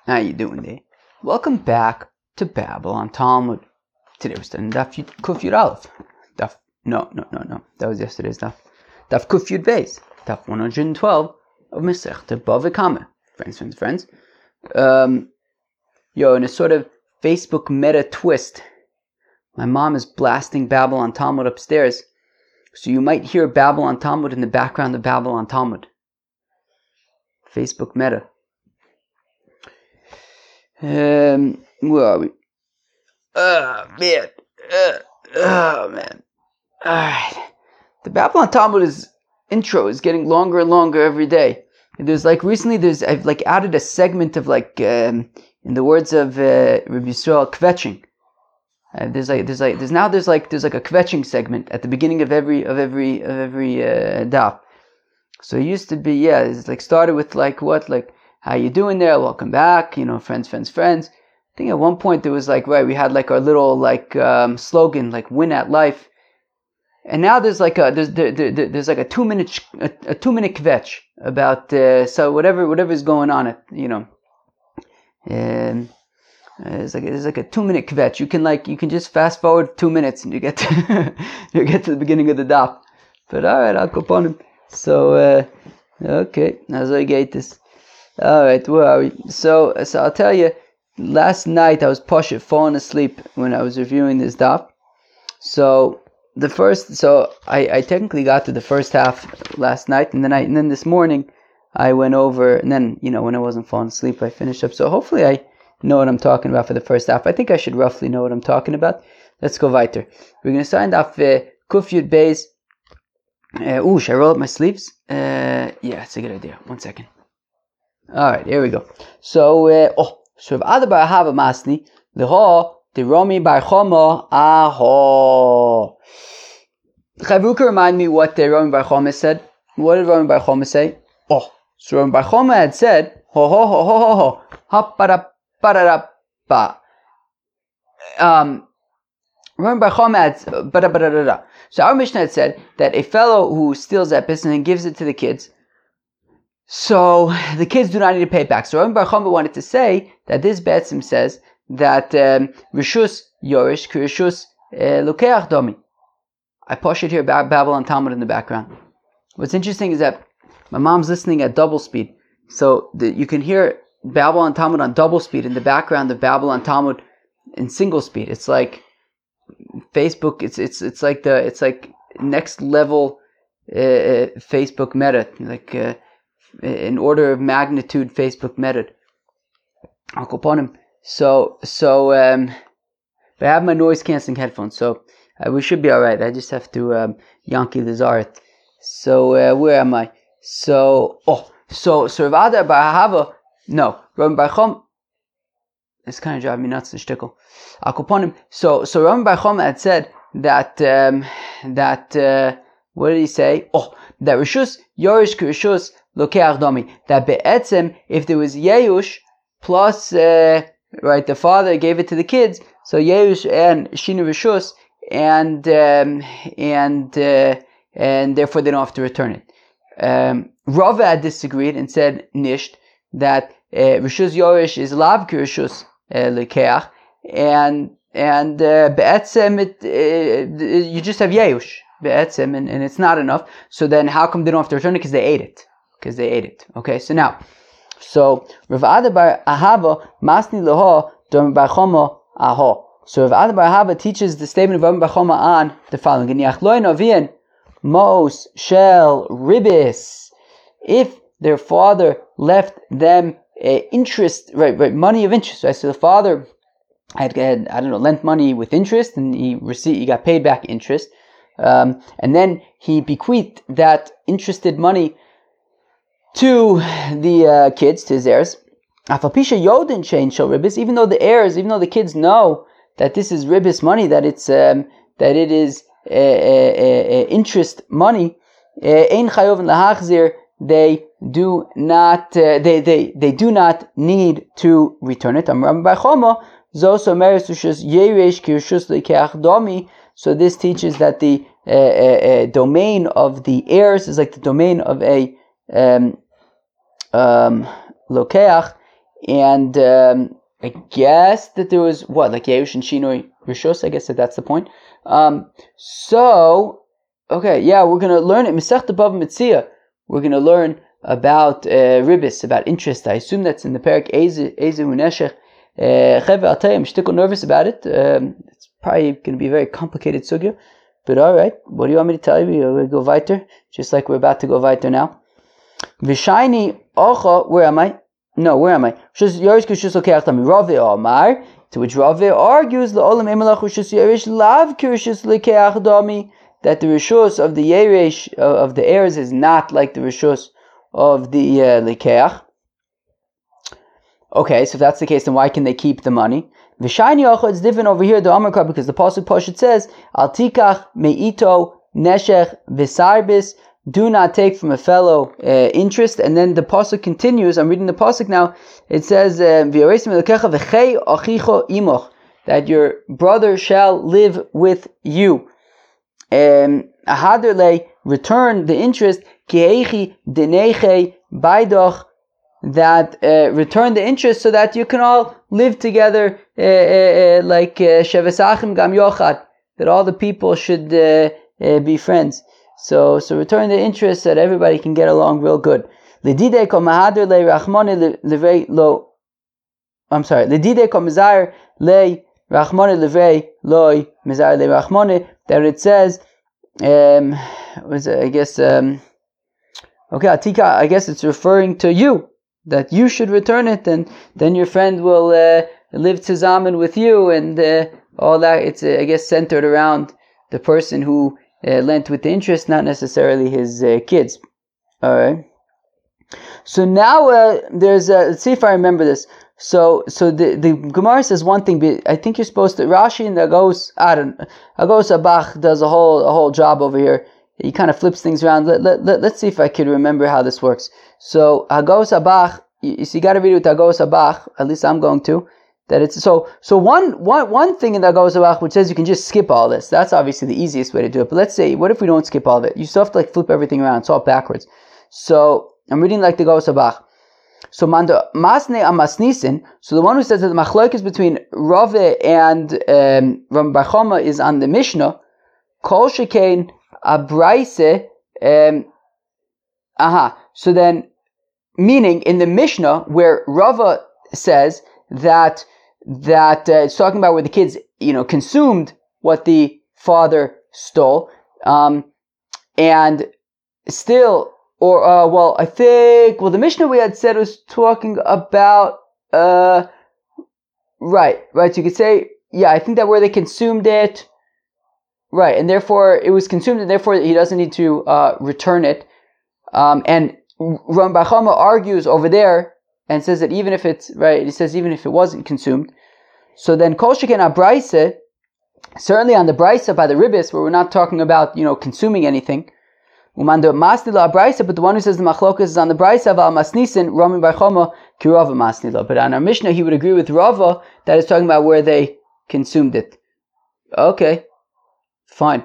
How you doing there? Welcome back to Babylon Talmud. Today we're studying Daf Kuf Yud Aleph. No. That was yesterday's Daf. Daf Kuf Yud Beis. Daf 112 of Masechta Bava Kama. Friends. In a sort of Facebook meta twist, my mom is blasting Babylon Talmud upstairs, so you might hear Babylon Talmud in the background of Babylon Talmud. Facebook meta. Where are we? Man. Alright. The Babylon Talmud intro is getting longer and longer every day. I've added a segment of in the words of Rabbi Yisrael, kvetching. There's a kvetching segment at the beginning of every daf. So it used to be, it's started with how you doing there? Welcome back. Friends. I think at one point there was we had our little slogan win at life, and now there's a 2 minute kvetch about so whatever's going on and there's a 2 minute kvetch. You can just fast forward 2 minutes and you get to the beginning of the daf. But all right, I'll go upon him. So okay, now I get this. Alright, where are we? So I'll tell you, last night I was falling asleep when I was reviewing this daf. So I technically got to the first half last night, and then this morning I went over, and then when I wasn't falling asleep I finished up. So hopefully I know what I'm talking about for the first half. I think I should roughly know what I'm talking about. Let's go weiter. We're going to sign off Kuf Yud Beis. Should I roll up my sleeves? Yeah, it's a good idea. 1 second. Alright, here we go. So Rav Ada bar Ahava Masni, Leho, the Romi bar Choma, Aho. Chavruka remind me what the Romi bar Choma said. What did Romi bar Choma say? So Romi bar Choma had said, ho, ha, para, ba. Romi bar Choma had, ba. So our Mishnah had said that a fellow who steals epis and then gives it to the kids, so the kids do not need to pay it back. So Rabbi Bar Chama wanted to say that this Betzim says that Rishus Yorish Kirishus Lokeach Domi. I push it here, Babylon Talmud in the background. What's interesting is that my mom's listening at double speed, so you can hear Babylon Talmud on double speed in the background of Babylon Talmud in single speed. It's like Facebook. It's like next level Facebook meta, in order of magnitude Facebook method. I'll go upon him. So but I have my noise cancelling headphones, so we should be alright. I just have to Yankee Lazaret. So where am I? So Rav Ada bar Ahava, no, Rabbi Bar Chama. It's kind of driving me nuts, the shtickle. I'll go upon him. So Rabbi Bar Chama had said that what did he say? That Rishus Yorish Kirishus Lokeach Domi. That be'etzem, if there was Yeush plus the father gave it to the kids, so Yeush and Shinu Rishus, and therefore they don't have to return it. Rava had disagreed and said Nisht that Rishus Yorish is Lav Kirishus Lokeach, and be'etzem you just have Yeush be'etzem, and it's not enough. So then how come they don't have to return it? Because they ate it. Okay, so now, Rav Ada bar Ahava Masni Leho Rav Bar Chama Aho. So Rav Ada bar Ahava teaches the statement of Rav Bar Chama on the following: Geniachloin Avian Mos Shel Ribis. If their father left them interest, right, money of interest. Right, so the father had lent money with interest, and he got paid back interest. And then he bequeathed that interested money to the kids, to his heirs. Afapisha Yodin chain shel ribis, even though the kids know that this is ribis money, that it is interest money. Ein chayov lahachzir, they do not need to return it. Rabbi Bar Chama zos omeres ushus yeresh kirshus lekeach domi. So this teaches that the domain of the heirs is like the domain of a lokeach, And I guess that there was like Yerush and Shinoi Rishos. I guess that's the point. So okay, yeah, we're gonna learn it. Masechta Bava Metzia. We're gonna learn about ribis, about interest. I assume that's in the parak Eze Uneshech. I'll tell you, I'm still nervous about it. It's probably going to be a very complicated sugya, but all right. What do you want me to tell you? We're going to go weiter, just like we're about to go weiter now. V'shayni ocha. Where am I? No, where am I? To which Rave argues that the rishus of the yeresh of the heirs is not like the rishus of the likeach. Okay, so if that's the case, then why can they keep the money? V'shayni ocha, it's different over here, the Amarkar, because the pasuk Pashat says, Al tikach me'ito neshech v'sarbis, do not take from a fellow interest. And then the pasuk continues, I'm reading the pasuk now, it says, that your brother shall live with you. Ahaderle, return the interest, kiechi deneche baidoch, that return the interest so that you can all live together like Shevesachim Gam Yochad, that all the people should be friends. So return the interest so that everybody can get along real good. Lidide ko mahader le rachmone levei lo. I'm sorry. Lidide ko mizar le rachmone levei loy mizar le rachmone. That it says, I guess okay, Atika. I guess it's referring to you, that you should return it, and then your friend will live zusammen with you, and all that. It's I guess centered around the person who lent with the interest, not necessarily his kids. All right. So now there's let's see if I remember this. So the Gemara says one thing, but I think you're supposed to. Rashi and the Agos Abach does a whole job over here. He kind of flips things around. Let's see if I could remember how this works. So Agos Abach, you got to read it with Agos Abach. At least I'm going to. That it's so one thing in the Agos Abach which says you can just skip all this. That's obviously the easiest way to do it. But let's say, what if we don't skip all of it? You still have to flip everything around. It's all backwards. So I'm reading like the Agos Abach. So Manda Masne Amasnisin. So the one who says that the machlok is between Rave and Ram Bar Chama is on the Mishnah. Kol shekain abraise. So then, meaning in the Mishnah where Rava says that it's talking about where the kids consumed what the father stole, and still. Or, I think, the Mishnah we had said was talking about, right, so you could say, yeah, I think that where they consumed it, right, and therefore it was consumed, and therefore he doesn't need to, return it, and Ram Bar Chama argues over there, and says that even if it's, right, he says even if it wasn't consumed, so then Kol Sheken HaBraisa, certainly on the Braisa by the Ribis, where we're not talking about, consuming anything, but the one who says the machlokas is on the Braisa of Masnisin, Rami Bar Chama, Kirava Masnila. But on our Mishnah, he would agree with Rava that it's talking about where they consumed it. Okay, fine.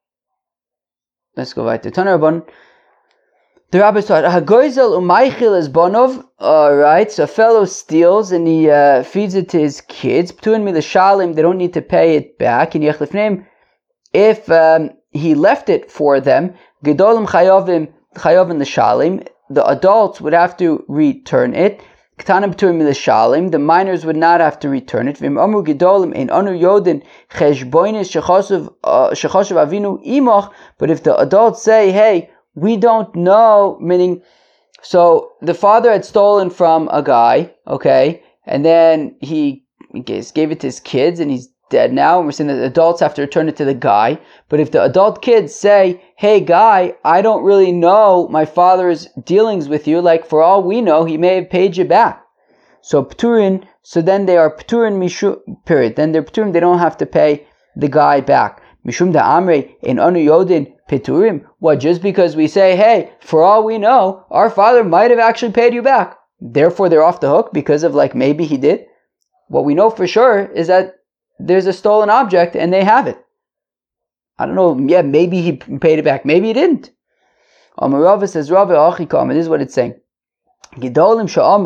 Let's go right to Tanarabon. The Rabbi said, Hagoizel umaychil is bonov. Alright, so a fellow steals and he feeds it to his kids. Ptuin milashalim, they don't need to pay it back. And Yechlifneim, if he left it for them, Gedolim chayovim l'shalim, the adults would have to return it. Ktanim p'turim l'shalim, the minors would not have to return it. V'im amru gedolim ein anu yodin cheshboinis shechoshev avinu imoch. But if the adults say, hey, we don't know, meaning, so the father had stolen from a guy, okay, and then he gave it to his kids, and he's dead now, and we're saying that adults have to return it to the guy. But if the adult kids say, hey guy, I don't really know my father's dealings with you, like for all we know, he may have paid you back. So pturin, so then they are pturin mishu, period. Then they're pturin, they don't have to pay the guy back. Mishum da amre in anu yodin piturim. What, just because we say, hey, for all we know, our father might have actually paid you back, therefore they're off the hook because of maybe he did? What we know for sure is that there's a stolen object and they have it. I don't know, yeah, maybe he paid it back, maybe he didn't. Rava says, Rava achikam, and this is what it's saying. Gedolim sha'amu,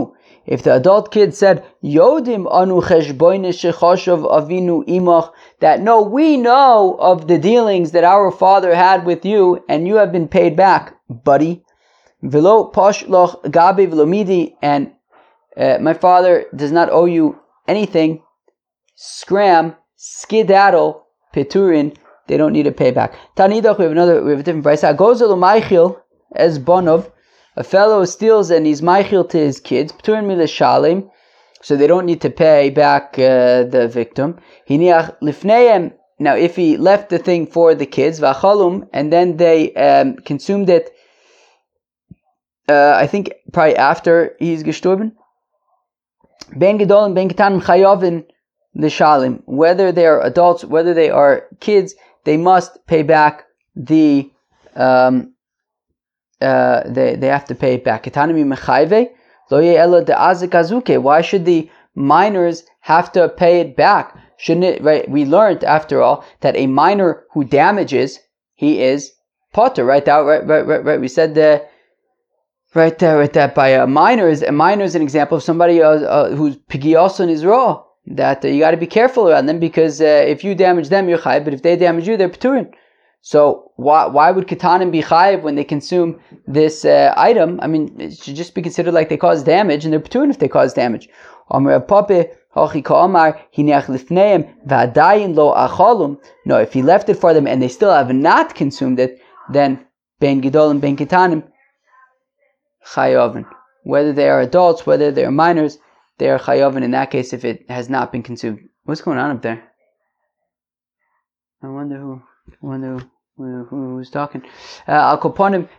If the adult kid said, Yodim anu cheshboine shechoshav avinu imach, that no, we know of the dealings that our father had with you, and you have been paid back, buddy. Velo poshloch gabi velomidi, and my father does not owe you anything. Scram, skedaddle, peturin, they don't need a payback. Tanidach, we have a different price. Gozel u'maychil as bonov, a fellow steals and he's maichil to his kids, peturin milashalim, so they don't need to pay back the victim. Hiniach lifneim, now if he left the thing for the kids, v'achalum, and then they consumed it, I think probably after he's gestorben. Ben gedolim, ben ketanim chayovin l'shalim. Whether they are adults, whether they are kids, they must pay back the. They have to pay it back. Ketanimi mechayve lo ye'ela de'azik azuke. Why should the minors have to pay it back? Shouldn't it? Right? We learned after all that a minor who damages, he is potter. Right? Right. We said that. Right there, by a minor is an example of somebody who's pigioson is raw. That you got to be careful around them, because if you damage them, you're chayiv, but if they damage you, they're peturin. So why would ketanim be chayiv when they consume this item? I mean, it should just be considered like they cause damage, and they're peturin if they cause damage. No, if he left it for them and they still have not consumed it, then ben gedolim ben ketanim chayovin. Whether they are adults, whether they are minors, they are chayovin in that case if it has not been consumed. What's going on up there? I wonder who's talking. I'll koponim.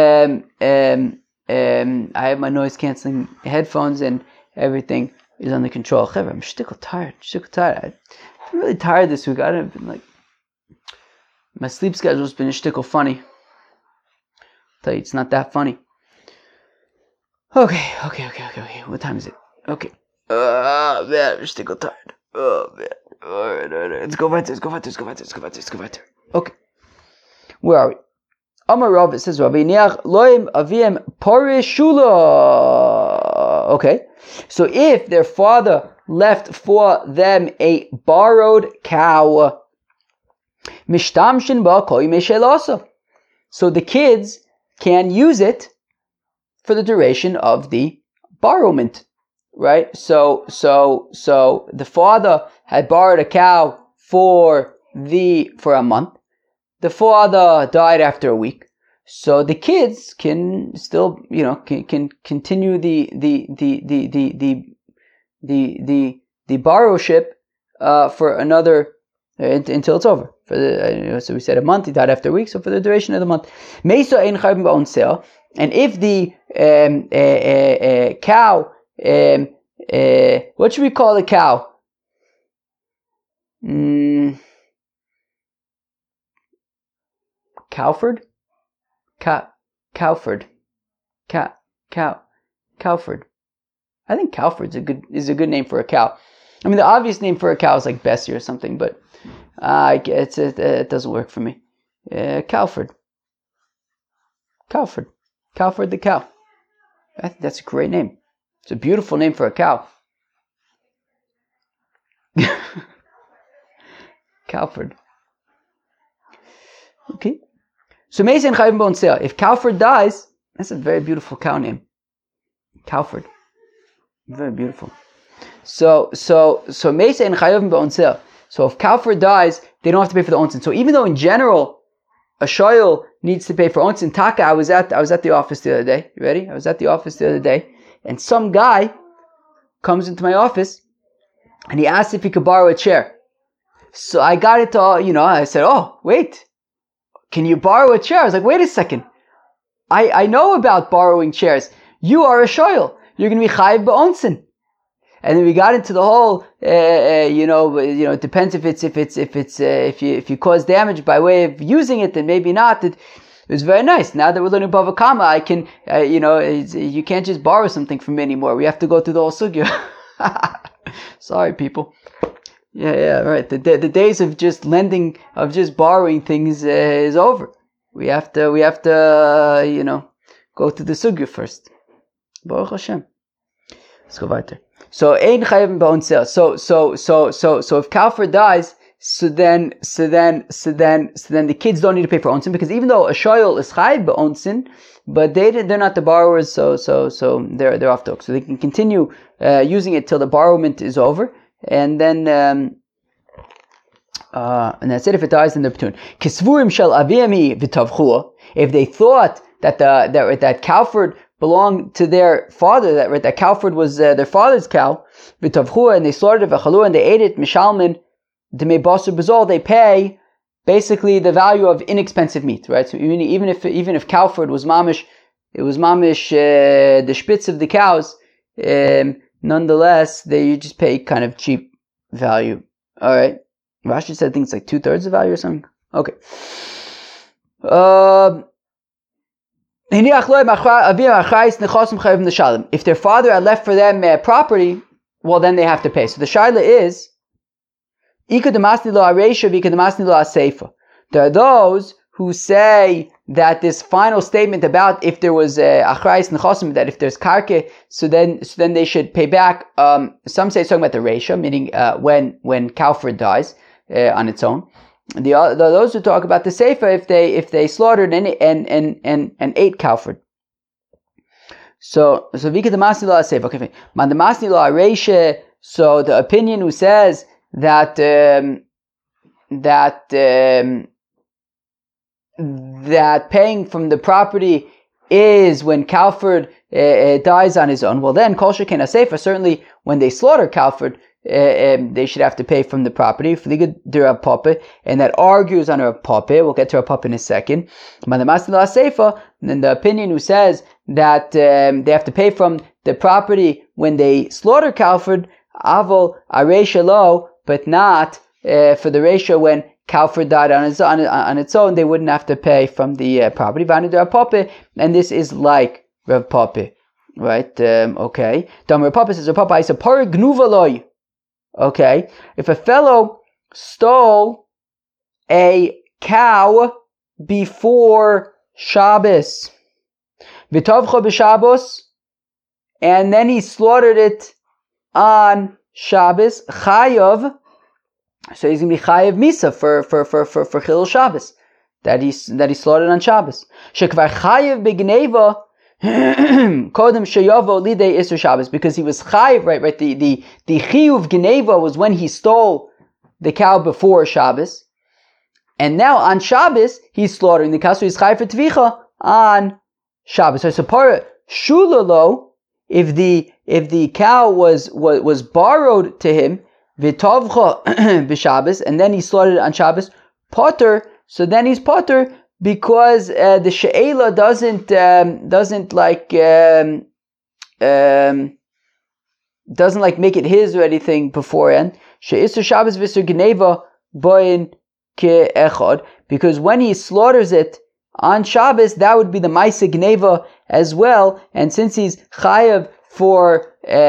I have my noise cancelling headphones and everything is under control. I'm shtickle tired. I'm really tired this week. I've been like, my sleep schedule's been a shtickle funny. I'll tell you, it's not that funny. Okay. What time is it? Okay. Man, I'm still tired. Oh, man. All right. Let's go weiter. Okay. Where are we? Amar Rav, it says, Rabbi Niach, loim aviem poreshula. Okay. So if their father left for them a borrowed cow, mishtamshin ba koi meshelasa. So the kids can use it for the duration of the borrowment, right? So the father had borrowed a cow for a month. The father died after a week, so the kids can still, can continue the borrowship for another until it's over. So we said a month. He died after a week, so for the duration of the month. Meisa ein chayvim ba'on sale. And if the cow, what should we call the cow? Cowford? Cowford. Cowford. I think Cowford's is a good name for a cow. I mean, the obvious name for a cow is like Bessie or something, but it doesn't work for me. Cowford the cow. I think that's a great name. It's a beautiful name for a cow. Cowford. Okay. So Meisa and Chayvim B'on Seah. If Cowford dies, that's a very beautiful cow name. Cowford. Very beautiful. So Meisa and Chayvim B'on Seah. So if Cowford dies, they don't have to pay for the onsen. So even though in general a shoyl needs to pay for onsen, Taka, I was at the office the other day. You ready? I was at the office the other day, and some guy comes into my office and he asked if he could borrow a chair. So I got it all, I said, oh, wait, can you borrow a chair? I was like, wait a second. I know about borrowing chairs. You are a shoyl. You're going to be chayiv ba'onsen. And then we got into the whole, it depends if you cause damage by way of using it, then maybe not. It was very nice. Now that we're learning Bava Kama, I can, you can't just borrow something from me anymore. We have to go through the whole sugya. Sorry, people. Yeah, right. The days of just lending, of just borrowing things is over. We have to, go through the sugya first. Baruch Hashem. Let's go weiter. So ein chayavim ba'onsel. So if Kalfur dies, so then the kids don't need to pay for onsin, because even though a shoyl is chayav ba'onsin, but they're not the borrowers, so they're off the hook. So they can continue using it till the borrowment is over, and then that's it. If it dies, then they're betun. Kisvurim shel aviyami v'tavchua. If they thought that that Kalfur belonged to their father, that Kalfur was their father's cow, v'tavchua, and they slaughtered it v'chalu, and they ate it, mishalmin d'mei basar b'zol, they pay basically the value of inexpensive meat, right? So even if Kalfur was mamish, it was mamish the spitz of the cows, nonetheless you just pay kind of cheap value. All right. Rashi said things like 2/3 the value or something. Okay. If their father had left for them property, well, then they have to pay. So the shaila is, there are those who say that this final statement about if there was achrayis nechosim, that if there's karke, so then they should pay back. Some say it's talking about the reisha, meaning when Kalfur dies on its own. Those who talk about the seifa if they slaughtered and ate Kalfur. So vika the masni la seifa. Okay, man the masni la reisha. So the opinion who says that paying from the property is when Kalfur dies on his own. Well, then kol sheken aseifa, certainly when they slaughter Kalfur, they should have to pay from the property. And that argues on Rav Papa. We'll get to Rav Papa in a second. Then the opinion who says that they have to pay from the property when they slaughter Kalfur, avol areisha lo, but not for the reisha when Kalfur died on its own, they wouldn't have to pay from the property. And this is like Rav Papa, right? Okay. Rav Papa says, Rav Papa, I said, par gnuva loy. Okay, if a fellow stole a cow before Shabbos, v'tovcha b'Shabbos, and then he slaughtered it on Shabbos, chayav, so he's going to be chayav misa for Chilul Shabbos, that he slaughtered on Shabbos. Shekvar chayav b'gneva, Kodem sheyavo lidei iser Shabbos, because he was chayiv, right? The chiyuv geneva was when he stole the cow before Shabbos, and now on Shabbos he's slaughtering the cow, so he's chayiv for tvicha on Shabbos. So para shulalo, if the cow was borrowed to him, v'tovcha b'Shabbos, and then he slaughtered it on Shabbos, potter. So then he's potter, because the she'ela doesn't make it his or anything beforehand. She'isur Shabbos v'isur geneva boyin ke'echad, because when he slaughters it on Shabbos, that would be the ma'aseh geneva as well. And since he's chayav for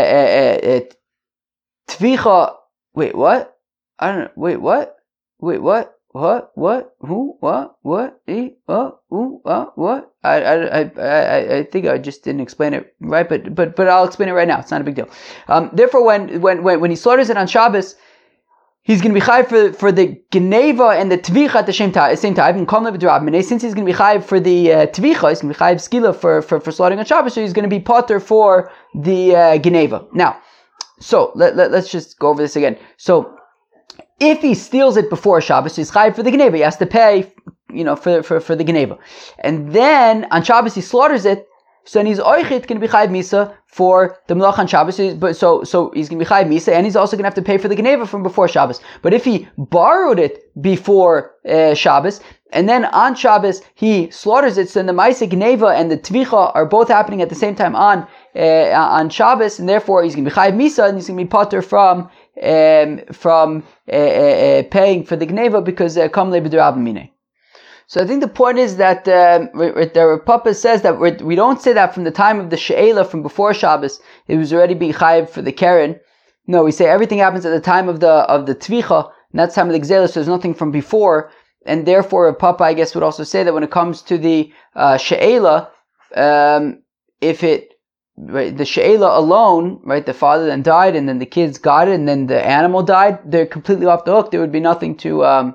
tvicha, wait, what? I don't know. Wait, what? Wait, what? What? Who? What? What? What? I think I just didn't explain it right, but I'll explain it right now. It's not a big deal. Therefore, when he slaughters it on Shabbos, he's going to be chayiv for the geneva and the tvicha at the same time. Since he's going to be chayiv for the tvicha, he's going to be chayiv skila for slaughtering on Shabbos, so he's going to be potter for the geneva. Now, so let's just go over this again. So, if he steals it before Shabbos, he's chayiv for the geneva. He has to pay, for the geneva. And then on Shabbos he slaughters it. So then he's oichit going to be chayiv misa for the melach on Shabbos. So he's going to be chayiv misa, and he's also going to have to pay for the geneva from before Shabbos. But if he borrowed it before Shabbos, and then on Shabbos he slaughters it, so then the ma'aseh geneva and the tvicha are both happening at the same time on Shabbos, and therefore he's going to be chayiv misa, and he's going to be potter from paying for the geneva, because kam le b'derabim minei. So I think the point is that the Papa says that we don't say that from the time of the she'ela, from before Shabbos, it was already being chayiv for the keren. No, we say everything happens at the time of the tvicha, and that's the time of the gzela, so there's nothing from before, and therefore Papa, I guess, would also say that when it comes to the she'ela, if it right, the she'ela alone, right, the father then died, and then the kids got it, and then the animal died, they're completely off the hook. There would be nothing to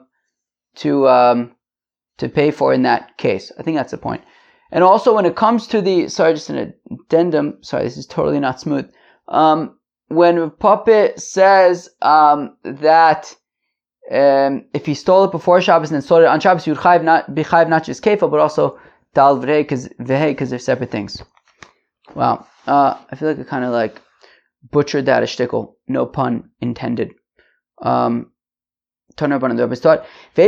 pay for in that case. I think that's the point. And also when it comes to just an addendum, this is totally not smooth. When Puppet says that if he stole it before Shabbos and then sold it on Shabbos, he would be chayiv not just kefa, but also dal v'hei, because they're separate things. Wow. I feel like I kind of like butchered that a shtickle. No pun intended. It says that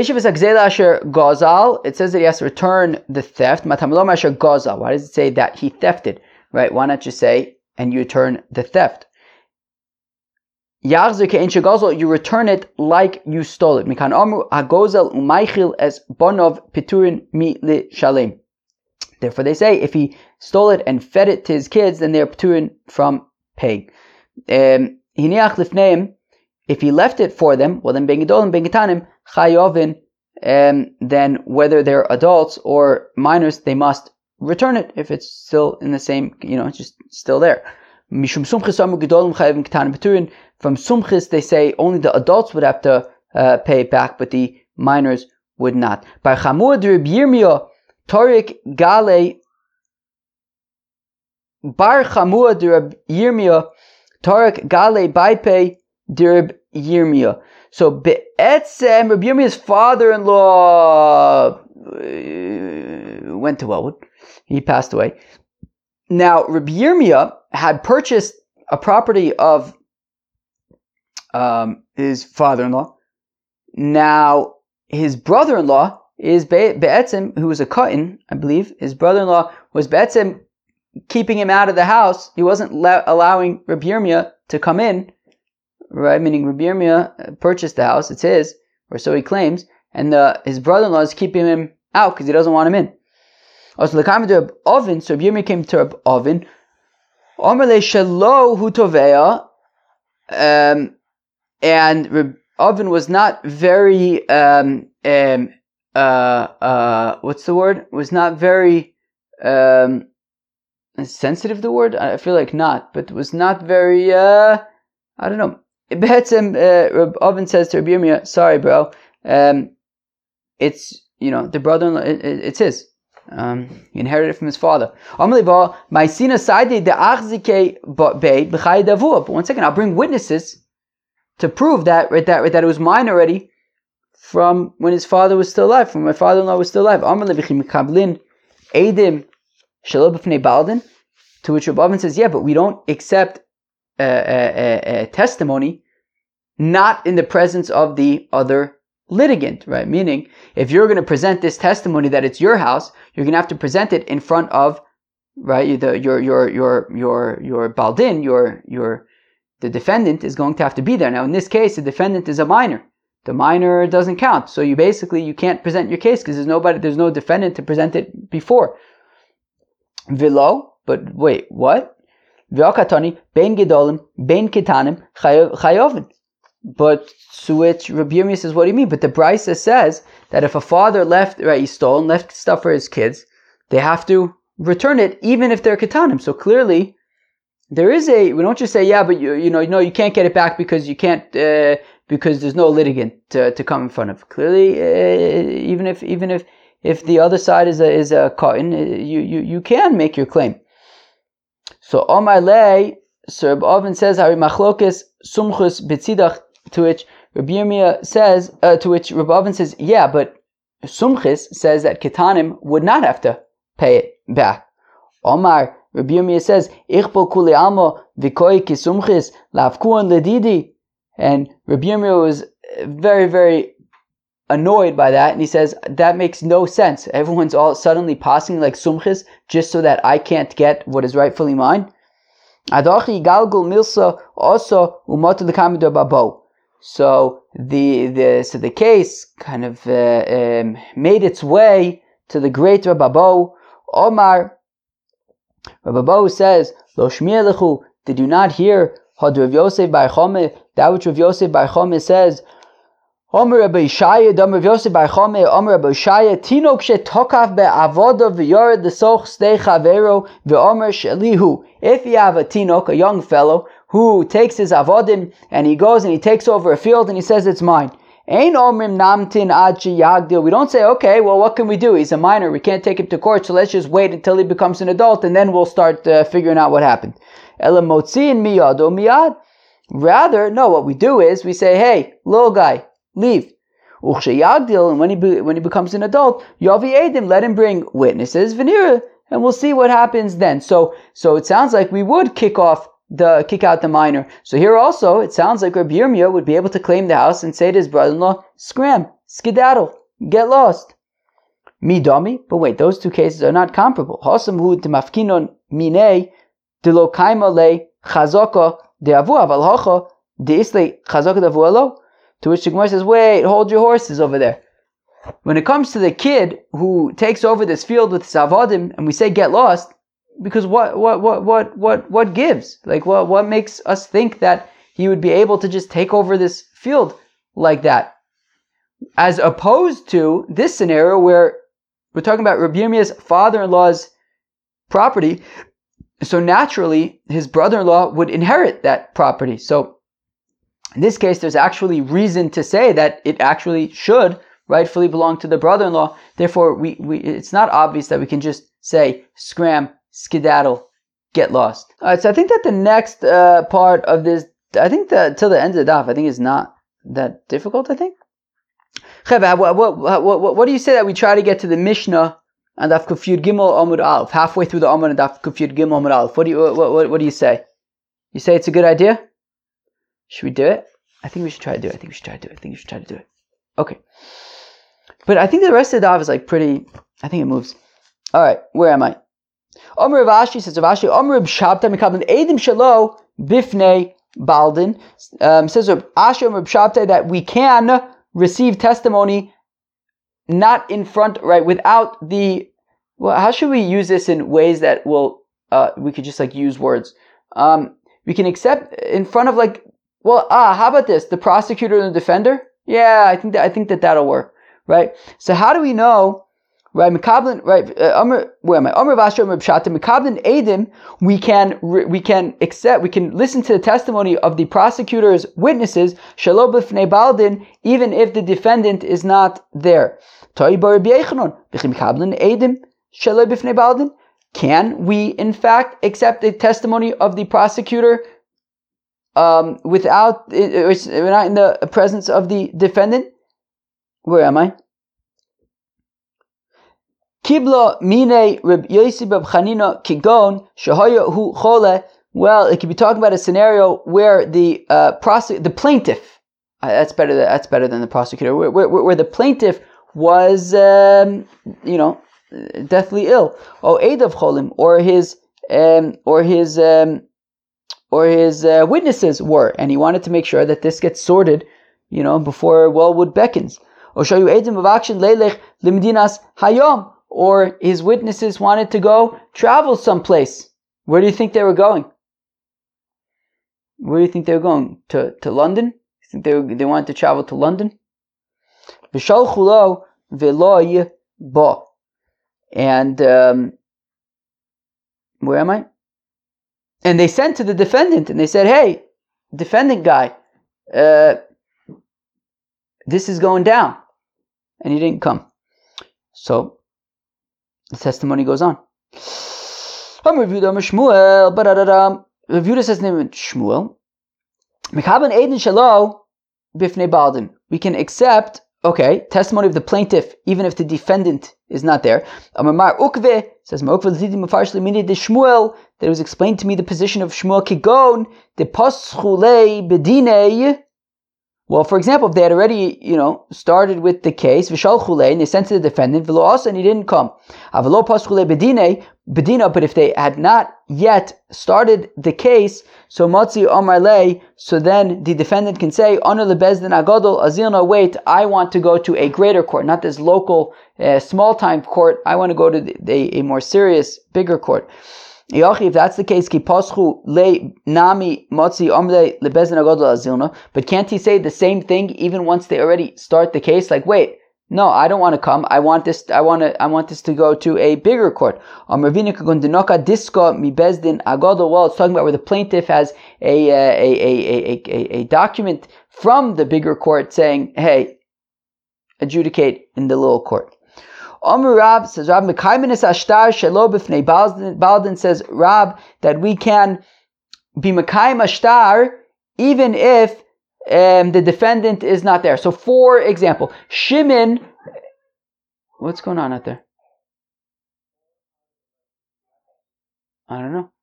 he has to return the theft. Why does it say that he thefted? Right? Why not just say, and you return the theft? You return it like you stole it. Therefore they say, if he stole it and fed it to his kids, then they're pturin from paying. If he left it for them, well then ben gedolim ben ketanim chayovin, then whether they're adults or minors, they must return it if it's still in the same, it's just still there. Mishum sumchis amu gedolim chayovin ketanim pturin. From sumchis they say only the adults would have to pay it back, but the minors would not. By chamur d'Reb Yirmiyah Torik Gale Bar Chamua D'Reb Yirmiyah Torik Gale Baipe D'Reb Yirmiyah. So Be'etzem, Reb Yirmiyah's father-in-law went to Wellwood. He passed away. Now Reb Yirmiyah had purchased a property of his father-in-law. Now his brother-in-law is Be'etzem, who was a Katan, I believe. His brother-in-law was Be'etzem keeping him out of the house. He wasn't allowing Reb Yirmiyah to come in, right? Meaning Reb Yirmiyah purchased the house, it's his, or so he claims, and his brother-in-law is keeping him out because he doesn't want him in. Also, the came to Reb Ovin, so Reb Yirmiyah came to Reb Ovin. Omer le shelo hu tovea, and Reb Ovin was not very what's the word? Was not very sensitive, the word? I feel like not, but was not very I don't know. Reb Ovin says to Reb Yirmiyah, sorry bro, it's the brother-in-law, it's his. He inherited it from his father. But 1 second, I'll bring witnesses to prove that it was mine already from when his father was still alive, from my father-in-law was still alive. To which Reb Ovin says, yeah, but we don't accept a testimony not in the presence of the other litigant, right? Meaning, if you're going to present this testimony that it's your house, you're going to have to present it in front of, right, your baldin, the defendant is going to have to be there. Now, in this case, the defendant is a minor. The minor doesn't count. So you can't present your case because there's no defendant to present it before. Vilo, but wait, what? V'akatani, ben gedolim, ben ketanim, chayovin. But to which Rabbi Yirmiyah says, what do you mean? But the Brisa says that if a father he stole and left stuff for his kids, they have to return it even if they're ketanim. So clearly, we don't just say, yeah, but you can't get it back because you can't, because there's no litigant to come in front of. Clearly, even if the other side is a cotton, you can make your claim. So Omar Lei, Sir Reb Ovin says, Hari machlokes sumchus betzidach, to which Reb Yirmiyah says, to which Reb Ovin says, yeah, but sumchus says that ketanim would not have to pay it back. Omar, Reb Yirmiyah says, Ichbo kuli almo vikoi kisumchis lavkuan ledidi. And Reb Yirmiyah was very, very annoyed by that, and he says, that makes no sense. Everyone's all suddenly passing like sumchis just so that I can't get what is rightfully mine. Adachi galgul milsa also umotu l'kamido babo. So the case kind of made its way to the great Rababo. Omar, Rababo says, Lo shmiya lechu, did you not hear Had Rav Yosef bar Chome, that which Rav Yosef bar Chome says, Omer Rabbi Yishaya, Omer Yosef bar Chome, Omer Rabbi Yishaya, Tinok shetokav be'avodo v'yored l'soch stei chavero v'omer shelihu. If you have a tinok, a young fellow, who takes his avodim and he goes and he takes over a field and he says it's mine. Ein omrim namtin ad sheyagdil. We don't say, okay, well, what can we do? He's a minor. We can't take him to court, so let's just wait until he becomes an adult and then we'll start figuring out what happened. Ela motziin miyado miyad. Rather, no, what we do is we say, hey, little guy, leave. Uchsheyagdil, and when he becomes an adult, yavi edim, let him bring witnesses, v'nira, and we'll see what happens then. So it sounds like we would kick out the minor. So here also, it sounds like Rabbi Yirmiyah would be able to claim the house and say to his brother-in-law, scram, skedaddle, get lost. Midami, but wait, those two cases are not comparable. Hosam hu demafkinon mine delo kaima le chazaka de'avu aval hocha de'isle chazaka de'avu alo. To which the Gemara says, wait, hold your horses over there. When it comes to the kid who takes over this field with his avodim, and we say get lost, because what gives? Like what makes us think that he would be able to just take over this field like that? As opposed to this scenario where we're talking about Rabbi Yirmiyah's father-in-law's property, so naturally his brother-in-law would inherit that property. So in this case, there's actually reason to say that it actually should rightfully belong to the brother-in-law. Therefore, we it's not obvious that we can just say scram, skedaddle, get lost. All right, so I think that the next part of this, I think that till the end of the daf, I think is not that difficult. I think. Cheva, what do you say that we try to get to the Mishnah and Daf Kuf Yud Gimel Amud Aleph, halfway through the Amud and Daf Kuf Yud Gimel Amud Aleph? What do you say? You say it's a good idea? Should we do it? I think we should try to do it. Okay. But I think the rest of the daf is like pretty, I think it moves. Alright, where am I? Omer Rav Ashi says, Rav Ashi, Omer Reb Shabtai Mekablan Eidim Shalo Bifnei Baldin. Says Rav Ashi, Omer Reb Shabtai, that we can receive testimony not in front, right, without the, well, how should we use this in ways that will, we could just like use words. We can accept in front of like, well, how about this? The prosecutor and the defender? Yeah, I think that that'll work, right? So how do we know, right? Mekablin, right? Where am I? Omer Vasher, Omer B'Shata, Mekablin Eidim. We can listen to the testimony of the prosecutor's witnesses, Shalo B'Fnei Baldin, even if the defendant is not there. Toi Bar Rabbi Yechanan, Mekablin Eidim, Shalo B'Fnei Baldin. Can we, in fact, accept the testimony of the prosecutor without, we're not in the presence of the defendant? Where am I? Kibla mine Reb Yosef Reb Chanina kigon shehaya hu chole. Well, it could be talking about a scenario where the plaintiff, that's better than the prosecutor, where the plaintiff was, deathly ill. Oh, Eidav cholim, or his witnesses were, and he wanted to make sure that this gets sorted, before Wellwood beckons. Or show you Eidim of action leilech limdinas hayom, or his witnesses wanted to travel someplace. Where do you think they were going? Where do you think they were going? To London? You think they wanted to travel to London? V'shalchulo v'loy bo. And where am I? And they sent to the defendant and they said, hey, defendant guy, this is going down. And he didn't come. So the testimony goes on. Reviewda says the name of Shmuel. We can accept, testimony of the plaintiff, even if the defendant is not there. Says Shmuel, that it was explained to me the position of Shmuel Kigon, the paschule bedine. Well, for example, if they had already, started with the case, and they sent to the defendant, and he didn't come. But if they had not yet started the case, so Matzi Omar Lei, so then the defendant can say, wait, I want to go to a greater court, not this local, small-time court. I want to go to a more serious, bigger court. If that's the case, but can't he say the same thing even once they already start the case? Like, wait, no, I don't want to come. I want this to go to a bigger court. Well, it's talking about where the plaintiff has a document from the bigger court saying, hey, adjudicate in the little court. Rab says Rab Baldin says Rab that we can be Mekayim Ashtar even if the defendant is not there. So, for example, Shimon, what's going on out there? I don't know.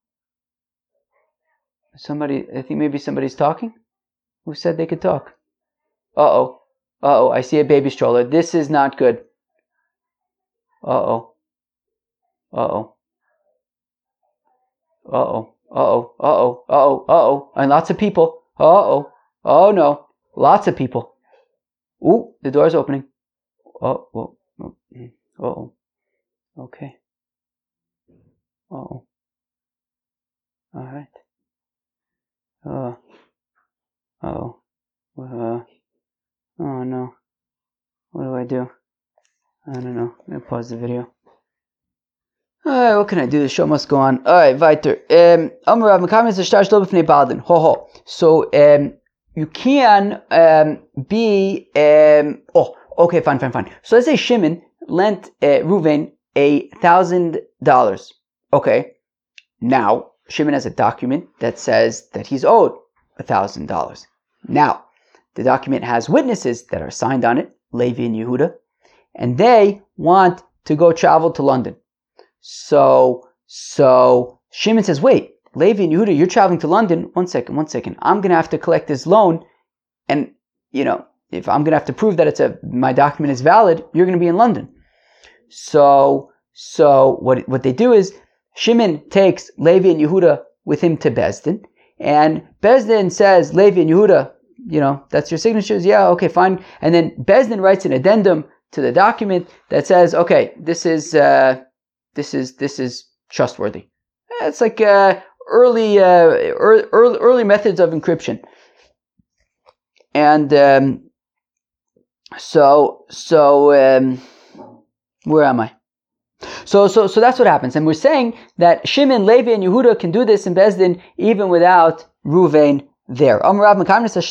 I think maybe somebody's talking. Who said they could talk? I see a baby stroller. This is not good. And lots of people. Oh no, lots of people. Ooh, the door's opening. Okay. All right. Oh no. What do I do? I don't know. I'm going to pause the video. Alright, what can I do? The show must go on. Alright, weiter. So, you can be... okay, fine. So let's say Shimon lent Reuven $1,000. Okay. Now, Shimon has a document that says that he's owed $1,000. Now, the document has witnesses that are signed on it, Levi and Yehuda, and they want to go travel to London. So Shimon says, wait, Levi and Yehuda, you're traveling to London. One second. I'm going to have to collect this loan. And, if I'm going to have to prove that my document is valid, you're going to be in London. So what they do is Shimon takes Levi and Yehuda with him to Bezdin. And Bezdin says, Levi and Yehuda, that's your signatures? Yeah, okay, fine. And then Bezdin writes an addendum to the document that says, okay, this is trustworthy. It's like early methods of encryption. And where am I? So that's what happens. And we're saying that Shimon, Levi, and Yehuda can do this in Bezdin even without Reuven there. Shimon can be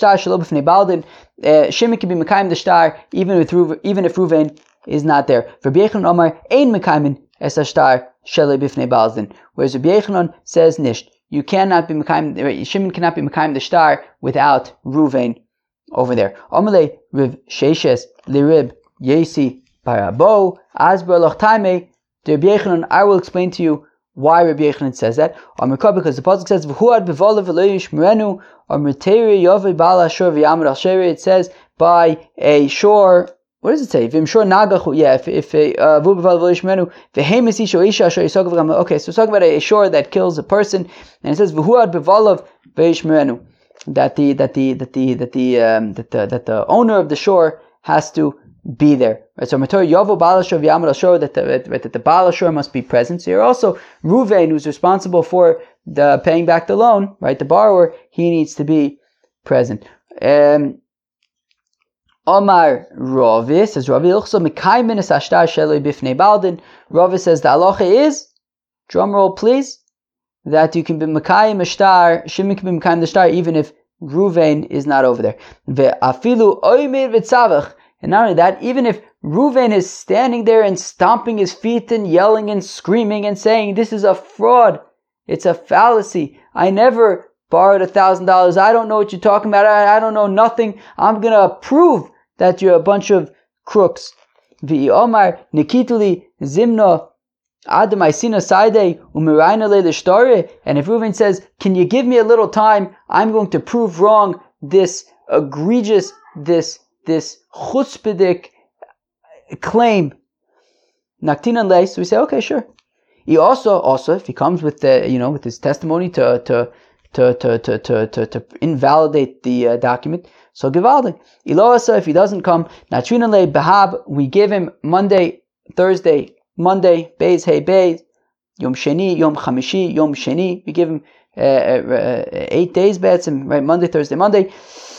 Mekayim the Shtar even if Reuven is not there. Whereas Rabbi Yechanan says Nisht. You cannot be Mekayim, Shimon cannot be Mekayim the Shtar without Reuven over there. Amalei Riv Sheshes Lirib Yesi Parabo Asber Loch Taime. Rabbi Yechanan, I will explain to you why Rabbi Yechanan says that. Because the pasuk says V'huad b'volav v'loyish merenu Amriteri Yovi Bala Shor V'yamad Al Sheri. It says by a shore. What does it say? V'im shor nagachu. Yeah, if V'huad b'volav v'loyish merenu v'hemes isho isha shor yisagav gam. Okay, so it's talking about a shore that kills a person, and it says V'huad b'volav v'loyish merenu. That the owner of the shore has to be there. Right? So Mator Yovo Balashor V'Yamad Ashor, that the Balashor must be present. So you're also Reuven, who's responsible for the paying back the loan, right? The borrower, he needs to be present. Omar Ravi says Ravi also Mekayim es Ashtar Sheloi Bifnei Baldin. Ravi says the halacha is, drum roll please, that you can be Mekayim Ashtar, Shimon can be Mekayim the Shtar even if Reuven is not over there. Ve'afilu Oymir V'Tzavach. And not only that, even if Reuven is standing there and stomping his feet and yelling and screaming and saying, this is a fraud, it's a fallacy, I never borrowed $1,000, I don't know what you're talking about, I don't know nothing, I'm going to prove that you're a bunch of crooks. V'omar nikituli zimno adamai sina saide umirayna le'lishtare. And if Reuven says, can you give me a little time, I'm going to prove wrong this egregious, this chutzpahdik claim. Naktinan lei. So we say, okay, sure. He also, if he comes with with his testimony to invalidate the document, so givaldi. Iloasa, if he doesn't come, natrinan lei behab. We give him Monday, Thursday, Monday, Beis, hey Beis, Yom Sheni, Yom Chamishi, Yom Sheni. We give him 8 days, right? Monday, Thursday, Monday.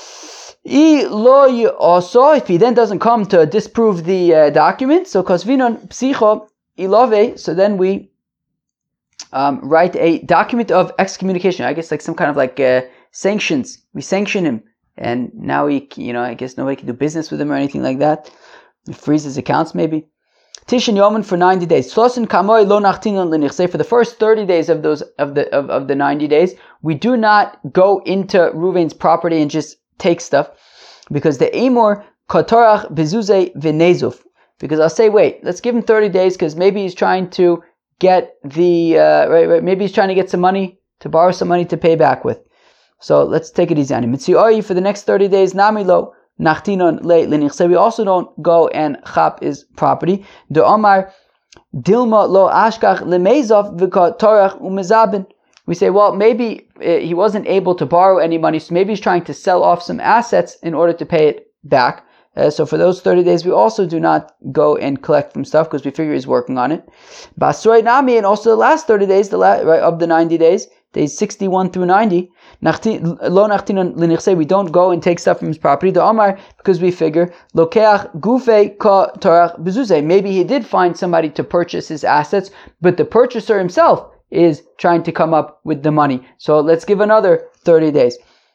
Also, if he then doesn't come to disprove the document, so Kosvinon Psicho Ilove, so then we write a document of excommunication. I guess like some kind of like sanctions. We sanction him, and now I guess nobody can do business with him or anything like that. We freeze his accounts maybe. Tishin Yomen for 90 days. For the first 30 days of the 90 days, we do not go into Reuven's property and just take stuff, because the Amor Kotorach Bezuze Venezuf. Because I'll say, wait, let's give him 30 days, because maybe he's trying to get the maybe he's trying to get some money, to borrow some money to pay back with. So let's take it easy on him. For the next 30 days, Namilo Nachtinon Le Lenichse. We also don't go and chap his property. De Omar Dilma Lo Ashkach Lemezov V'Kotorach Umezabin. We say, well, maybe he wasn't able to borrow any money, so maybe he's trying to sell off some assets in order to pay it back. So for those 30 days, we also do not go and collect from stuff, because we figure he's working on it. Basroi Nami, and also the last 30 days, of the 90 days, days 61 through 90, we don't go and take stuff from his property. The Omar, because we figure, Lokeach Gufe Ka Torach Bezuze. Maybe he did find somebody to purchase his assets, but the purchaser himself is trying to come up with the money. So let's give another 30 days.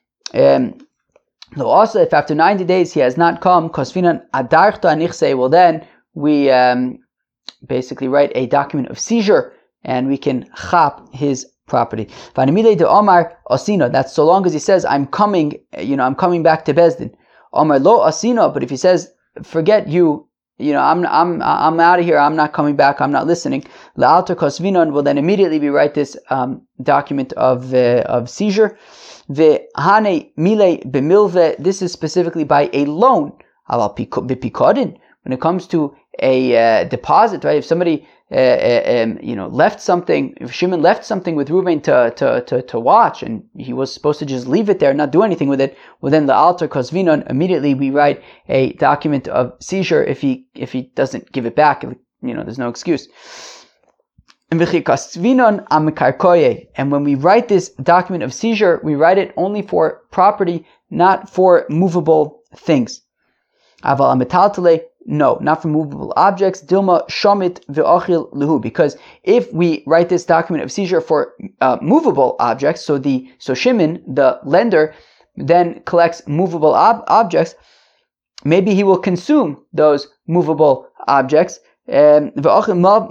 Also, if after 90 days he has not come, well then we basically write a document of seizure, and we can chap his property. That's so long as he says, I'm coming back to Bezdin. Omar lo asino, but if he says, forget you, I'm out of here, I'm not coming back, I'm not listening. La'alter kosvinon, well then immediately we write this document of seizure. Ve'hane mile b'milve, this is specifically by a loan. When it comes to a deposit, right? If somebody left something, if Shimon left something with Reuven to watch, and he was supposed to just leave it there and not do anything with it, well then the alter kosvinon, immediately we write a document of seizure if he doesn't give it back. There's no excuse. And when we write this document of seizure, we write it only for property, not for movable things. No, not for movable objects. Dilma shomit ve'ochil luhu. Because if we write this document of seizure for movable objects, so Shimon, the lender, then collects movable objects, maybe he will consume those movable objects. And then when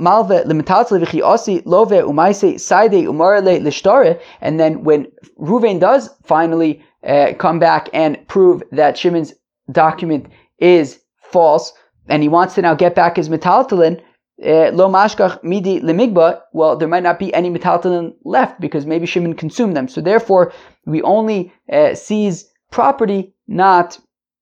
Reuven does finally come back and prove that Shimon's document is false, and he wants to now get back his metaltalin, lo mashkach midi lemigba, well, there might not be any metaltalin left, because maybe Shimon consumed them. So therefore, we only seize property, not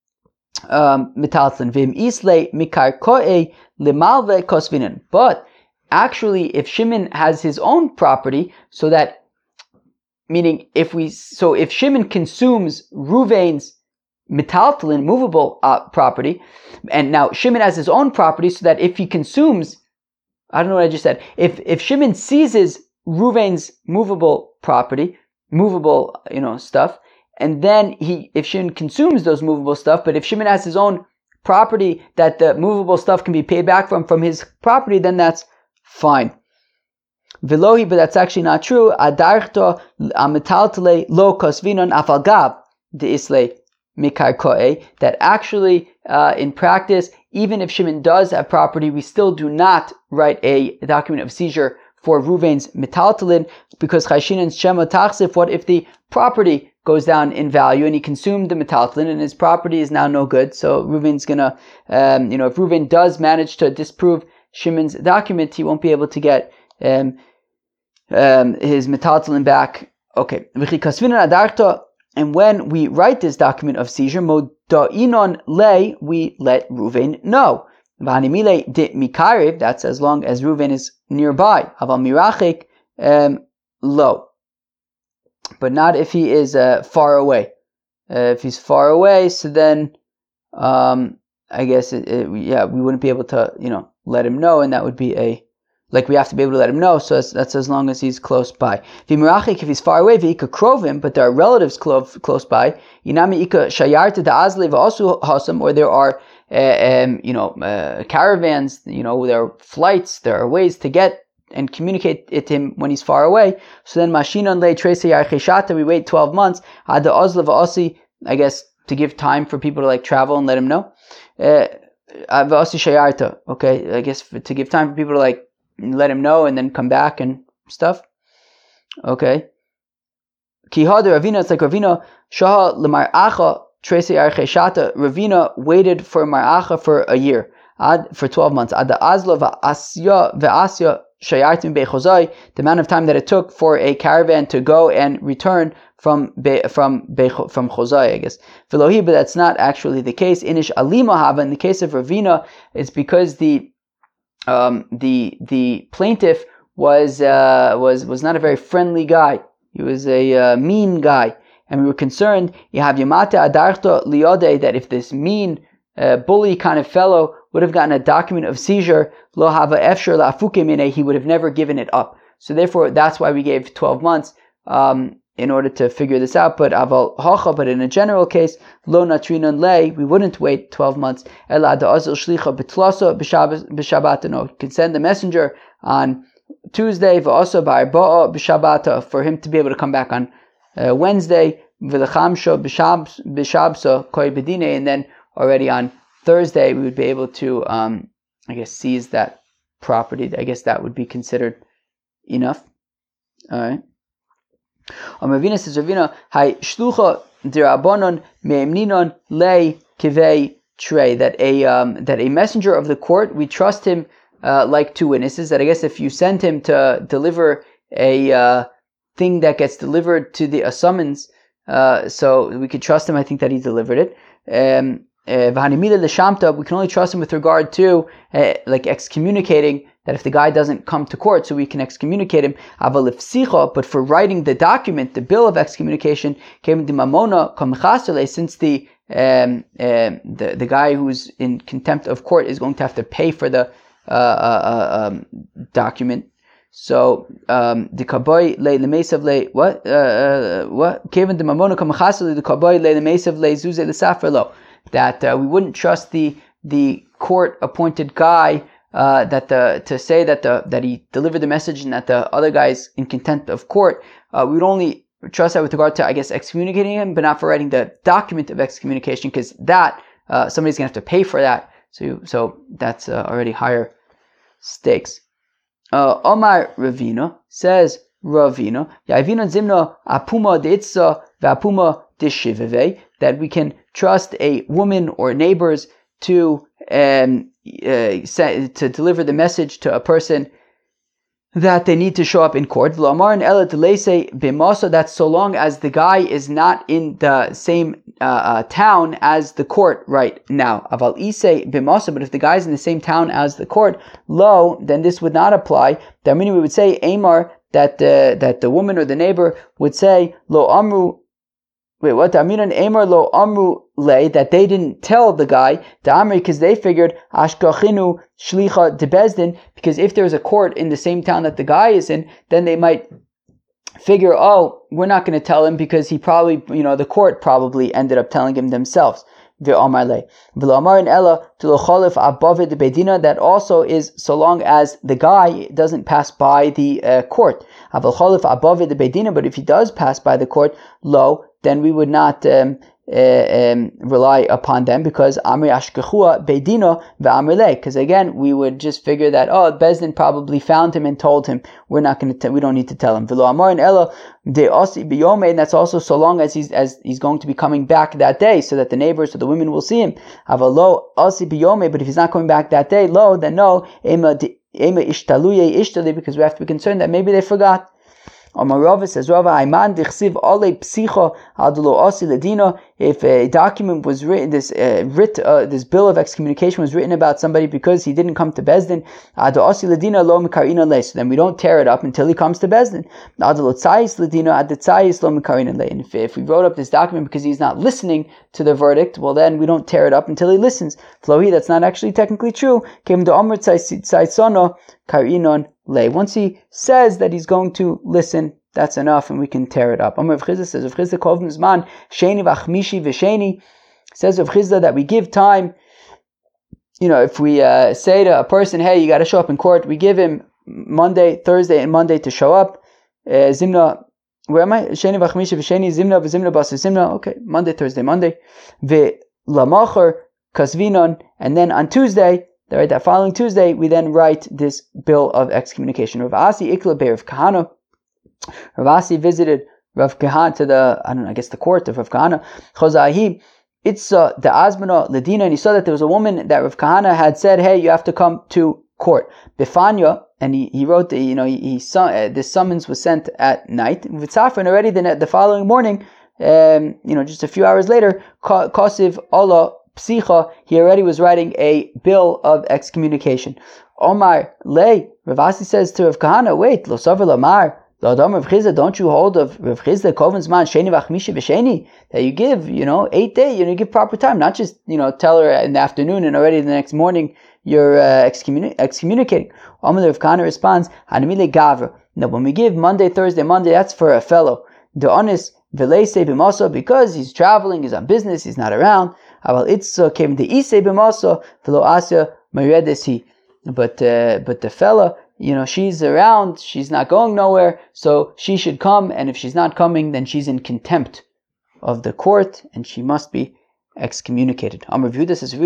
metaltalin. Vim isle mikar koe lemalve kosvinin. But actually, if Shimon has his own property, so that, meaning if Shimon consumes Reuven's metaltalin, movable property, and now Shimon has his own property, so that if he consumes, I don't know what I just said, if Shimon seizes Reuven's movable property, movable stuff, and then if Shimon consumes those movable stuff, but if Shimon has his own property that the movable stuff can be paid back from his property, then that's fine. Velohi, but that's actually not true. Adarchto ametaltale lo kosvinon afalgav de isle mikar koe. That actually, in practice, even if Shimon does have property, we still do not write a document of seizure for Reuven's metaltalin, because chashinan's shema tachsif. What if the property goes down in value and he consumed the metaltalin and his property is now no good? So Reuven's gonna, if Reuven does manage to disprove Shimon's document, he won't be able to get his metaltalin back. Okay. And when we write this document of seizure, moda'inon le, we let Reuven know. V'hanimile de mikariv, that's as long as Reuven is nearby. Aval mirachik lo. But not if he is far away. If he's far away, so then I guess we wouldn't be able to let him know, and that would be a like we have to be able to let him know, so that's as long as he's close by. If he's far away, v'ika krovim, but there are relatives close by, inami ika shayarta da'azli v'asu hasam, or there are caravans, there are flights, there are ways to get and communicate it to him when he's far away. So then mashinon le trese yarcheshata, we wait 12 months, ad ozla v'asi, I guess to give time for people to like travel and let him know. V'asi shayarta, okay, I guess to give time for people to like let him know and then come back and stuff. Okay. Kihada Ravina, it's like Ravina Shaha L'Mar'acha Tresi Archeshata. Ravina waited for Mar'acha for a year, for 12 months. Ad Azla V'Asya Shayartim Bechozai, the amount of time that it took for a caravan to go and return from Chozai, I guess. Velohi, but that's not actually the case. Inish Alima Hava, in the case of Ravina, it's because the plaintiff was not a very friendly guy. He was a mean guy, and we were concerned. You have Yamata Adarto Liode, that if this mean bully kind of fellow would have gotten a document of seizure, lo hava efshar la'afuke mine, he would have never given it up. So therefore, that's why we gave 12 months in order to figure this out. But aval hacha, but in a general case, lo natrinon lei, we wouldn't wait 12 months. Ela da'azil shlicha b'tlaso b'shabbat, no, can send the messenger on Tuesday, v'aso ba'arba'a b'shabbata, for him to be able to come back on Wednesday, v'lechamsho b'shabso koi bedine, and then already on Thursday we would be able to, I guess, seize that property. I guess that would be considered enough. All right. Ravina says, Ravina, hai shlucha dirabonon me'emninon lei kivei trei, that a messenger of the court, we trust him like two witnesses. That I guess if you send him to deliver a thing that gets delivered to a summons, so we could trust him. I think that he delivered it. We can only trust him with regard to like excommunicating, that if the guy doesn't come to court, so we can excommunicate him. But for writing the document, the bill of excommunication, came the mamona since the guy who's in contempt of court is going to have to pay for the document. So the kaboy le lemesav le what Kevin the mamona kamachasle the kaboy le lemesav le zuze le saferlo, that we wouldn't trust the court appointed guy to say that he delivered the message and that the other guy's in contempt of court. We would only trust that with regard to, I guess, excommunicating him, but not for writing the document of excommunication, because that somebody's gonna have to pay for that. So that's already higher stakes. Omar Ravina, says Ravina, Yavina Zimna Apuma Deitza Vapuma Dishiveve, that we can trust a woman or neighbors to deliver the message to a person that they need to show up in court. That's so long as the guy is not in the same town as the court right now. But if the guy is in the same town as the court, then this would not apply. That meaning we would say Amar, that the woman or the neighbor would say lo amru. Wait, what? Amar lo amru le, that they didn't tell the guy the amri, because they figured ashkachinu shlicha de bezdin, because if there's a court in the same town that the guy is in, then they might figure, oh, we're not going to tell him because he probably, the court probably ended up telling him themselves. That also is so long as the guy doesn't pass by the court. But if he does pass by the court, then we would not rely upon them, because Amri Ashkechua Beidino ve'Amri Le, because again we would just figure that Bezdin probably found him and told him. We don't need to tell him. V'lo Amar and Ella de Osi Biyome, and that's also so long as he's going to be coming back that day, so that the neighbors or the women will see him. Avalo Osi Biyome, but if he's not coming back that day, then no Ema Ishtaluye Ishtali, because we have to be concerned that maybe they forgot. Rava says, if a document was written, this bill of excommunication was written about somebody because he didn't come to Bezdin, so then we don't tear it up until he comes to Bezdin. And if we wrote up this document because he's not listening to the verdict, well then we don't tear it up until he listens. Flohi, that's not actually technically true. lay. Once he says that he's going to listen, that's enough, and we can tear it up. Rav Chizda says, Rav Chizda kovim zman sheni v'achmishi v'sheni. Says Rav Chizda that we give time. If we say to a person, hey, you got to show up in court, we give him Monday, Thursday, and Monday to show up. Zimna, where am I? Sheni v'achmishi v'sheni zimna v'zimna basa zimna. Okay, Monday, Thursday, Monday. V'lamacher kasvinon, and then on Tuesday, that following Tuesday, we then write this bill of excommunication. Rav Asi ikla be Rav Kahana. Rav Asi visited Rav Kahana to the court of Rav Kahana. Chozahi, it's the Azmana Ladina, and he saw that there was a woman that Rav Kahana had said, hey, you have to come to court. Bifanya, and he wrote, this summons was sent at night. Vitzafran, already the following morning, just a few hours later, Kosiv Allah Psicha, he already was writing a bill of excommunication. Omar Lei, Rav Asi says to Rav Kahana, wait, Lo Savar Lamar, L'Adam Rav Chizda, don't you hold of Rav Chizda Kovin Zman Sheni V'Achmishi V'Sheni, that you give, 8 days, you give proper time, not just, tell her in the afternoon and already the next morning you're excommunicating. Omar Rav Kahana responds, Hanamile Gavra. Now when we give Monday, Thursday, Monday, that's for a fellow. The honest V'Leisei B'Moso, because he's traveling, he's on business, he's not around. But the fella, she's around, she's not going nowhere, so she should come, and if she's not coming, then she's in contempt of the court, and she must be excommunicated. We do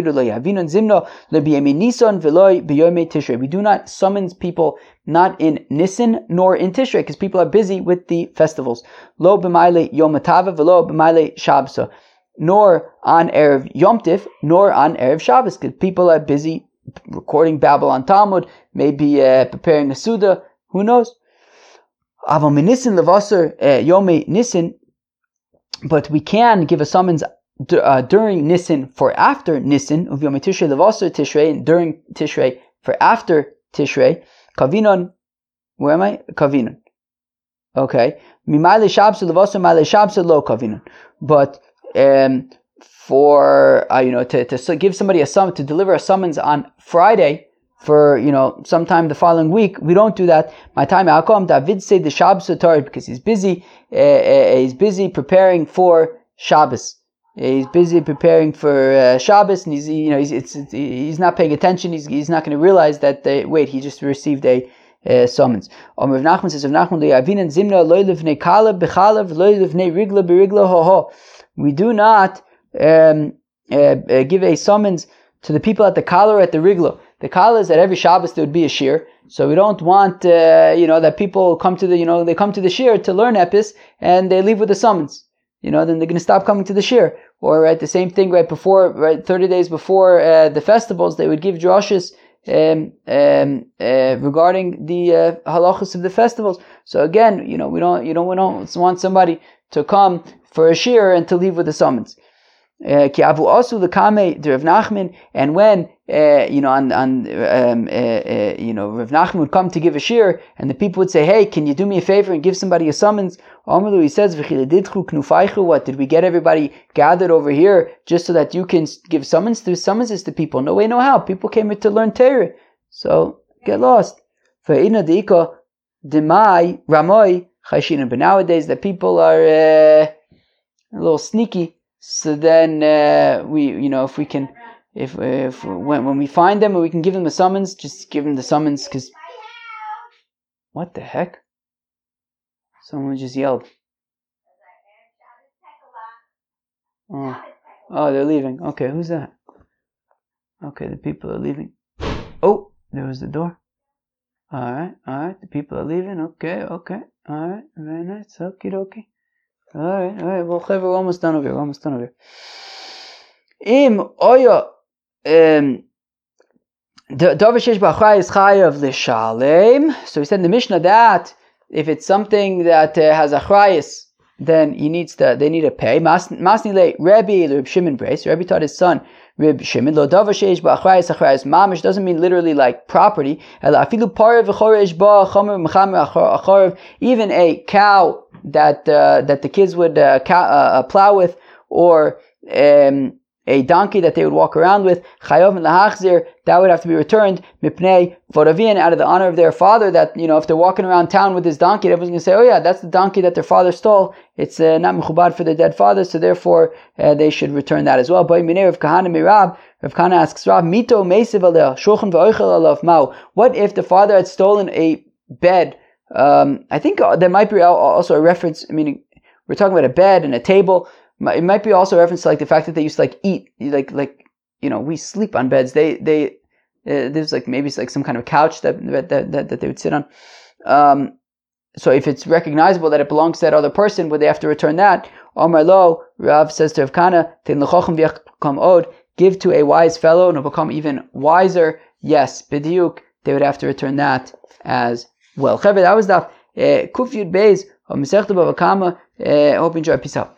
not summons people not in Nisan nor in Tishrei, because people are busy with the festivals. Lo b'maile Yom Tov v'lo b'maile Shabbos. Nor on Erev Yom Tif, nor on Erev Shabbos, because people are busy recording Babylon Talmud, maybe preparing a Suda, who knows? Aval Nissen Levasser Yome Nissen, but we can give a summons during Nissen for after Nissen, of Yom Tishrei Levasser Tishrei, and during Tishrei for after Tishrei. Kavinon, where am I? Kavinon. Okay. Mimaile Shabbos Levasser Maile Shabbos Lo Kavinon. But for to give somebody a summons, to deliver a summons on Friday for sometime the following week, we don't do that. My time Yaakov David say the Shabbos Torah, because he's busy preparing for Shabbos. He's busy preparing for Shabbos, and he's not paying attention. He's not going to realize that he just received a summons. Rav Nachman says, Rav Nachman le'avinen zimna lo levnei kala b'chalav lo levnei rigla b'rigla ho. We do not give a summons to the people at the Kala or at the Rigla. The Kala is that every Shabbos there would be a shir, so we don't want that people come to they come to the shir to learn epis and they leave with a summons. Then they're going to stop coming to the shir. Or the same thing 30 days before the festivals, they would give drushes regarding the halachas of the festivals. So again, we don't want somebody to come for a shir and to leave with a summons. Ki avu asu lekame de Rav Nachman, and when Rav Nachman would come to give a shir, and the people would say, "Hey, can you do me a favor and give somebody a summons?" Amalu, he says, "What did we get everybody gathered over here just so that you can give summons? There's summonses to people. No way, no how. People came here to learn Torah, so get lost." Demai Ramoi Chayshina, but nowadays the people are a little sneaky. So then when we find them and we can give them a summons, just give them the summons, because what the heck? Someone just yelled. Oh, they're leaving. Okay, who's that? Okay, the people are leaving. Oh, there was the door. All right, the people are leaving. Okay. All right, very nice. Okie dokie. All right. Well, we're almost done over here. Im oya davar shesh b'achrayis chayav l'shalem. So he said in the Mishnah that if it's something that has achrayis, then they need to pay. Masni le Rebbe Shimon Brace. Rebbe taught his son Reb Shimon, lo davar sheish ba'achrayis achrayis mamish, doesn't mean literally like property. Ela afilu parav v'choresh ba chomer mechamer achorev, even a cow that the kids would plow with, or a donkey that they would walk around with, chayav and lahachzir, that would have to be returned, mipnei voravin, out of the honor of their father, that, if they're walking around town with this donkey, everyone's going to say, oh yeah, that's the donkey that their father stole. It's not mechubad for their dead father, so therefore they should return that as well. Rav Kahana asks Rav, mito meisiv aleh, shulchan v'oichel alav mao. What if the father had stolen a bed? I think there might be also a reference, meaning we're talking about a bed and a table. It might be also a reference to the fact that they used to eat, we sleep on beds. There's maybe some kind of couch that they would sit on. So if it's recognizable that it belongs to that other person, would they have to return that? Omar lo, Rav says to Rav Kana, give to a wise fellow and will become even wiser. Yes, b'diuk, they would have to return that as well. That was the Kuf Yud Beis of Masechta Bava Kama. Hope you enjoy. Peace out.